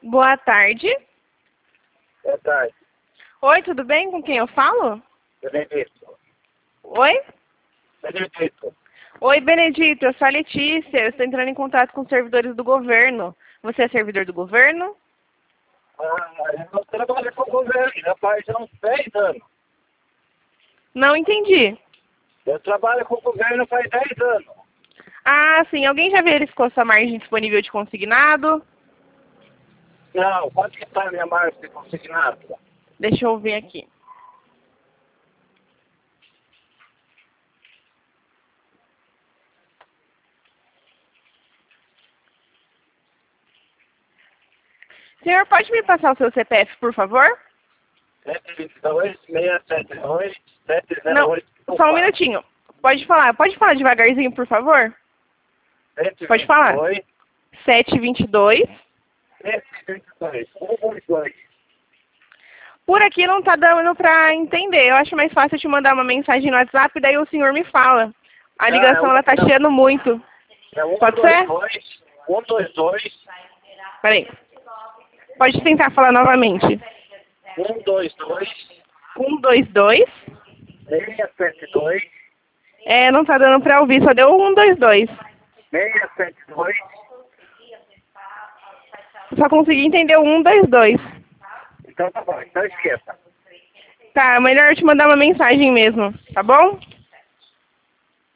Boa tarde. Boa tarde. Oi, tudo bem? Com quem eu falo? Benedito. Oi? Benedito. Oi, Benedito, eu sou a Letícia. Eu estou entrando em contato com os servidores do governo. Você é servidor do governo? Eu trabalho com o governo já faz uns 10 anos. Não entendi. Eu trabalho com o governo faz 10 anos. Ah, sim. Alguém já verificou sua margem disponível de consignado? Não, quanto que está a minha marca de consignado? Deixa eu ver aqui. Senhor, pode me passar o seu CPF, por favor? 722-672-708. Não, só um minutinho. Pode falar devagarzinho, por favor? Pode falar. 722. 122. Por aqui não tá dando pra entender. Eu acho mais fácil eu te mandar uma mensagem no WhatsApp, daí o senhor me fala. A ligação, ela tá chiando muito. Pode ser? 122. Peraí. Pode tentar falar novamente. 122. 122. 672. É, não tá dando pra ouvir, só deu 122. 672. Só consegui entender o 122. Então tá bom, então esqueça. Tá, melhor eu te mandar uma mensagem mesmo, tá bom?